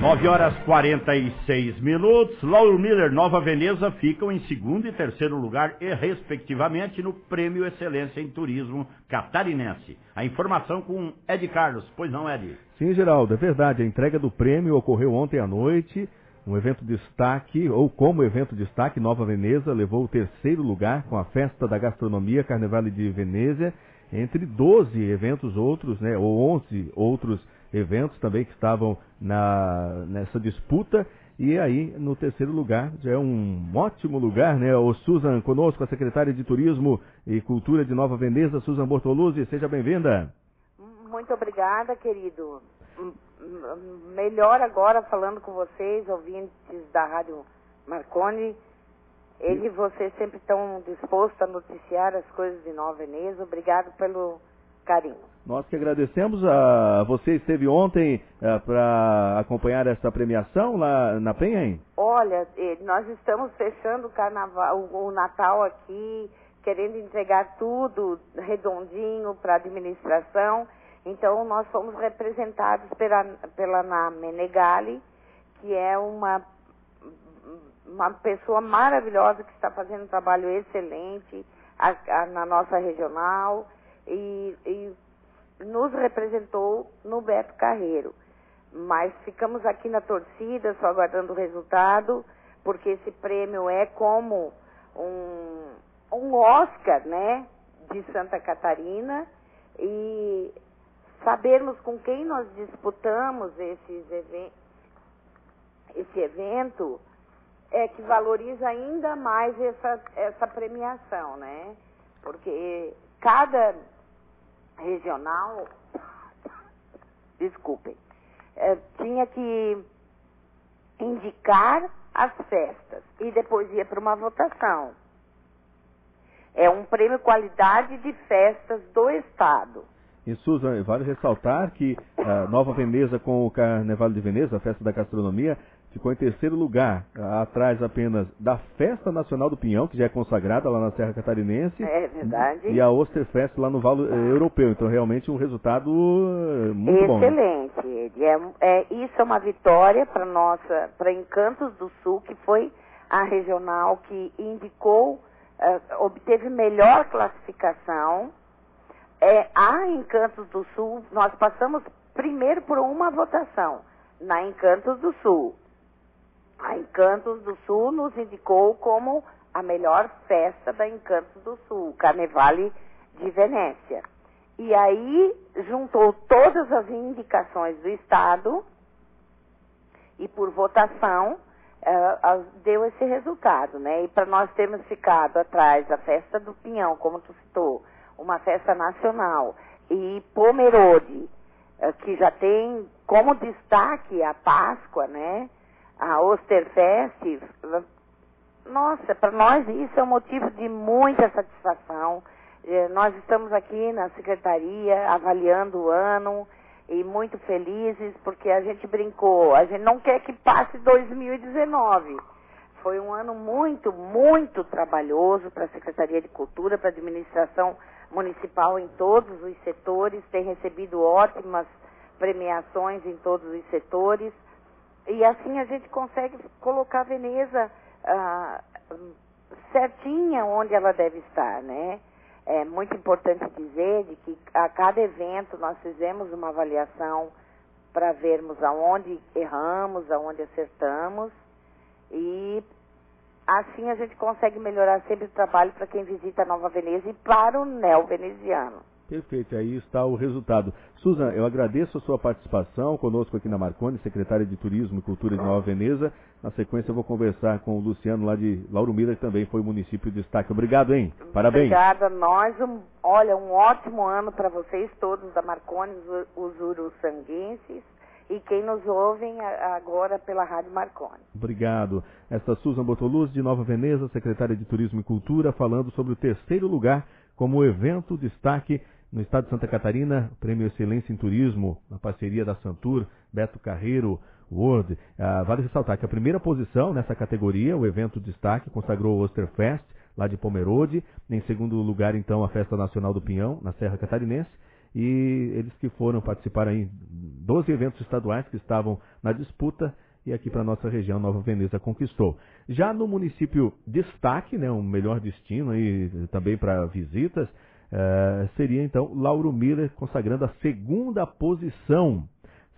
9h46. Lauro Miller, Nova Veneza ficam em segundo e terceiro lugar, e respectivamente, no Prêmio Excelência em Turismo Catarinense. A informação com Ed Carlos. Pois não, Ed? Sim, Geraldo, é verdade. A entrega do prêmio ocorreu ontem à noite. Um evento destaque, ou como evento destaque, Nova Veneza levou o terceiro lugar com a Festa da Gastronomia Carnevale de Venezia, entre 12 eventos outros, né, ou 11 outros eventos também que estavam nessa disputa. E aí, no terceiro lugar, já é um ótimo lugar, né? O Susan conosco, a secretária de Turismo e Cultura de Nova Veneza, Susan Bortoluzzi, seja bem-vinda. Muito obrigada, querido. Melhor agora falando com vocês, ouvintes da Rádio Marconi. Ele e você sempre estão dispostos a noticiar as coisas de Nova Veneza. Obrigado pelo carinho. Nós que agradecemos. Você esteve ontem para acompanhar essa premiação lá na Penha, hein? Olha, nós estamos fechando o carnaval, o Natal aqui, querendo entregar tudo redondinho para a administração. Então, nós fomos representados pela Ana Menegali, que é uma pessoa maravilhosa que está fazendo um trabalho excelente na nossa regional e nos representou no Beto Carreiro. Mas ficamos aqui na torcida, só aguardando o resultado, porque esse prêmio é como um Oscar, né, de Santa Catarina, e sabermos com quem nós disputamos esse evento é que valoriza ainda mais essa premiação, né? Porque cada regional, desculpem, tinha que indicar as festas e depois ia para uma votação. É um prêmio qualidade de festas do Estado. E, Susan, vale ressaltar que Nova Veneza com o Carnaval de Veneza, a Festa da Gastronomia, ficou em terceiro lugar, atrás apenas da Festa Nacional do Pinhão, que já é consagrada lá na Serra Catarinense. É verdade. E a Osterfest lá no Vale Europeu. Então, realmente, um resultado muito bom. Excelente. Isso é uma vitória para Encantos do Sul, que foi a regional que indicou, obteve melhor classificação. A Encantos do Sul, nós passamos primeiro por uma votação na Encantos do Sul. A Encantos do Sul nos indicou como a melhor festa da Encantos do Sul, o Carnevale de Venécia. E aí juntou todas as indicações do Estado e por votação deu esse resultado, né? E para nós termos ficado atrás da Festa do Pinhão, como tu citou, uma festa nacional, e Pomerode, que já tem como destaque a Páscoa, né? A Osterfest. Nossa, para nós isso é um motivo de muita satisfação. Nós estamos aqui na Secretaria avaliando o ano e muito felizes porque a gente brincou, a gente não quer que passe 2019. Foi um ano muito, muito trabalhoso para a Secretaria de Cultura, para a administração municipal em todos os setores, tem recebido ótimas premiações em todos os setores, e assim a gente consegue colocar a Veneza certinha onde ela deve estar, né? É muito importante dizer de que a cada evento nós fizemos uma avaliação para vermos aonde erramos, aonde acertamos, e assim a gente consegue melhorar sempre o trabalho para quem visita Nova Veneza e para o neo-veneziano. Perfeito, aí está o resultado. Susan, eu agradeço a sua participação conosco aqui na Marconi, secretária de Turismo e Cultura de Nova Veneza. Na sequência eu vou conversar com o Luciano lá de Lauro Miller, que também foi município de destaque. Obrigado, hein? Parabéns. Obrigada a nós. Olha, um ótimo ano para vocês todos da Marconi, os uruçanguenses, e quem nos ouvem agora pela Rádio Marconi. Obrigado. Esta Susan Bortoluzzi, de Nova Veneza, secretária de Turismo e Cultura, falando sobre o terceiro lugar como evento destaque no estado de Santa Catarina, Prêmio Excelência em Turismo, na parceria da Santur, Beto Carreiro, World. Vale ressaltar que a primeira posição nessa categoria, o evento destaque, consagrou o Osterfest, lá de Pomerode. Em segundo lugar, então, a Festa Nacional do Pinhão, na Serra Catarinense. e eles que foram participar em 12 eventos estaduais que estavam na disputa, e aqui para a nossa região, Nova Veneza conquistou. Já no município destaque, né, um melhor destino aí também para visitas, seria então Lauro Miller consagrando a segunda posição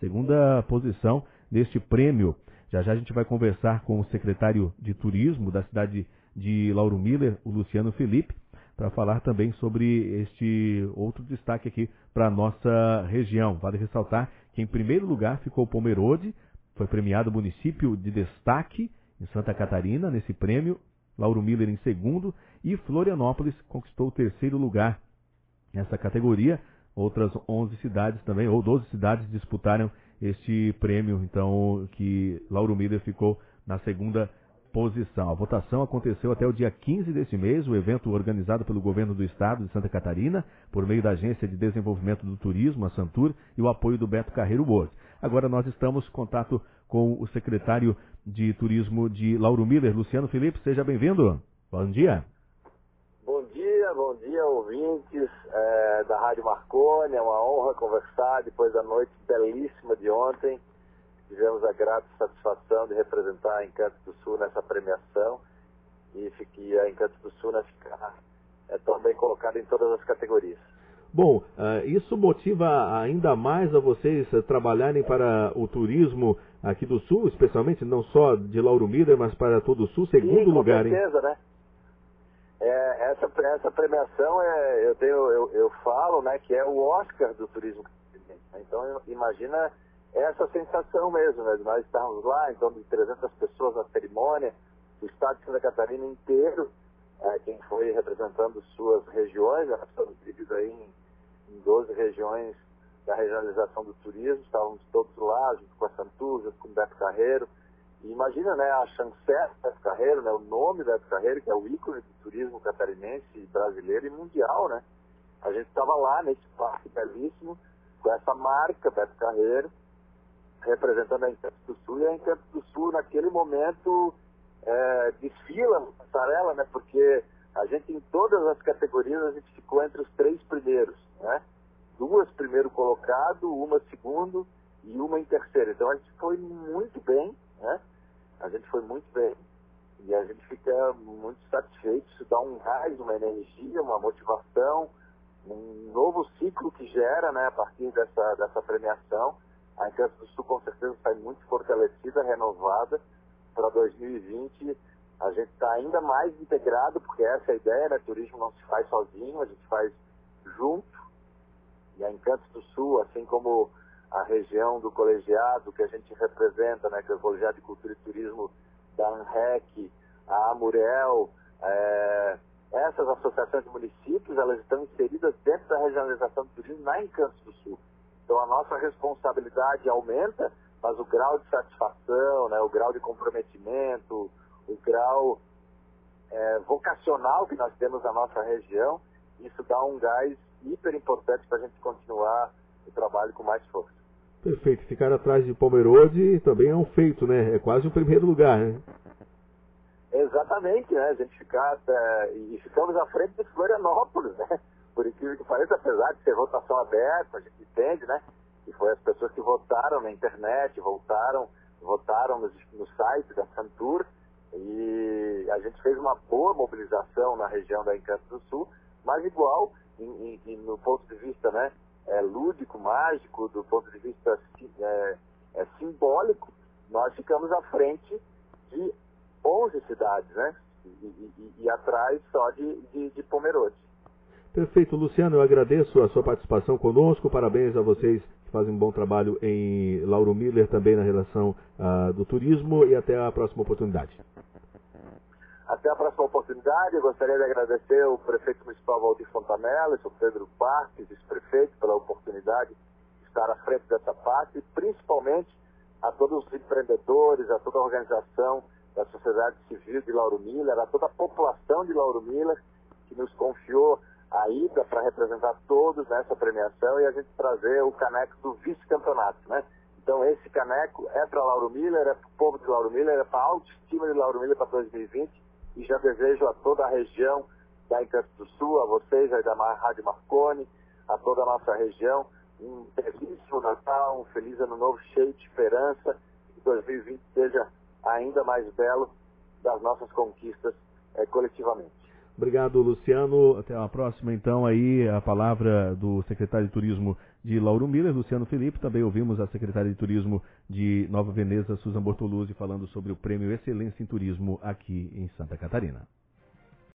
deste prêmio. Já já a gente vai conversar com o secretário de Turismo da cidade de Lauro Miller, o Luciano Felipe, para falar também sobre este outro destaque aqui para a nossa região. Vale ressaltar que em primeiro lugar ficou Pomerode, foi premiado o município de destaque em Santa Catarina nesse prêmio, Lauro Miller em segundo, e Florianópolis conquistou o terceiro lugar nessa categoria. Outras 11 cidades também, ou 12 cidades disputaram este prêmio, então, que Lauro Miller ficou na segunda posição. A votação aconteceu até o dia 15 deste mês, o evento organizado pelo governo do estado de Santa Catarina, por meio da Agência de Desenvolvimento do Turismo, a Santur, e o apoio do Beto Carreiro World. Agora nós estamos em contato com o secretário de Turismo de Lauro Miller, Luciano Felipe. Seja bem-vindo. Bom dia. Bom dia, ouvintes da Rádio Marconi. É uma honra conversar depois da noite belíssima de ontem. Tivemos a grata satisfação de representar a Encantos do Sul nessa premiação e a Encantos do Sul ficar também colocada em todas as categorias. Bom, isso motiva ainda mais a vocês trabalharem para o turismo aqui do Sul, especialmente não só de Lauro Miller, mas para todo o Sul, segundo lugar, hein? Com certeza, né? Essa premiação eu falo, né, que é o Oscar do turismo. Então imagina essa sensação mesmo, né? Nós estávamos lá, em torno de 300 pessoas na cerimônia, o estado de Santa Catarina inteiro, quem foi representando suas regiões, nós estamos divididos aí em 12 regiões da regionalização do turismo, estávamos todos lá, junto com a Santur, junto com o Beto Carreiro. E imagina, né, a chancela do Beto Carreiro, né, o nome do Beto Carreiro, que é o ícone do turismo catarinense, brasileiro e mundial, né? A gente estava lá nesse parque belíssimo, com essa marca Beto Carreiro, representando a Encantos do Sul, e a Encantos do Sul, naquele momento, desfila na passarela, né, porque a gente, em todas as categorias, a gente ficou entre os 3 primeiros, né? 2 primeiro colocado, uma segundo e uma em terceiro. Então a gente foi muito bem, né? A gente foi muito bem e a gente fica muito satisfeito. Isso dá um gás, uma energia, uma motivação, um novo ciclo que gera, né, a partir dessa premiação. A Encantos do Sul com certeza sai muito fortalecida, renovada. Para 2020 a gente está ainda mais integrado, porque essa é a ideia, né? Turismo não se faz sozinho, a gente faz junto. E a Encantos do Sul, assim como a região do colegiado que a gente representa, né, que é o Colegiado de Cultura e Turismo da ANREC, a Amurel, essas associações de municípios, elas estão inseridas dentro da regionalização do turismo na Encantos do Sul. Então a nossa responsabilidade aumenta, mas o grau de satisfação, né, o grau de comprometimento, o grau vocacional que nós temos na nossa região, isso dá um gás hiper importante para a gente continuar o trabalho com mais força. Perfeito. Ficar atrás de Pomerode também é um feito, né? É quase o primeiro lugar, né? Exatamente, né? A gente e ficamos à frente de Florianópolis, né? Por incrível que pareça, apesar de ser votação aberta, a gente entende, né? E foi as pessoas que votaram na internet, votaram no site da Santur, e a gente fez uma boa mobilização na região da Encantos do Sul, mas igual, no ponto de vista, né, lúdico, mágico, do ponto de vista simbólico, nós ficamos à frente de 11 cidades, né? E atrás só de Pomerode. Perfeito, Luciano, eu agradeço a sua participação conosco, parabéns a vocês que fazem um bom trabalho em Lauro Miller, também na relação do turismo, e até a próxima oportunidade. Até a próxima oportunidade. Eu gostaria de agradecer ao prefeito municipal Valdir Fontanella e ao Pedro Parques, vice-prefeito, pela oportunidade de estar à frente dessa parte, e principalmente a todos os empreendedores, a toda a organização da sociedade civil de Lauro Miller, a toda a população de Lauro Miller, que nos confiou a ida para representar todos nessa premiação e a gente trazer o caneco do vice-campeonato, né? Então esse caneco é para Lauro Miller, é para o povo de Lauro Miller, é para a autoestima de Lauro Miller para 2020, e já desejo a toda a região da Encantos do Sul, a vocês aí da Rádio Marconi, a toda a nossa região. Um belíssimo Natal, um feliz Ano Novo cheio de esperança. Que 2020 seja ainda mais belo das nossas conquistas coletivamente. Obrigado, Luciano. Até a próxima, então, aí a palavra do secretário de Turismo de Lauro Miller, Luciano Felipe. Também ouvimos a secretária de Turismo de Nova Veneza, Susan Bortoluzzi, falando sobre o Prêmio Excelência em Turismo aqui em Santa Catarina.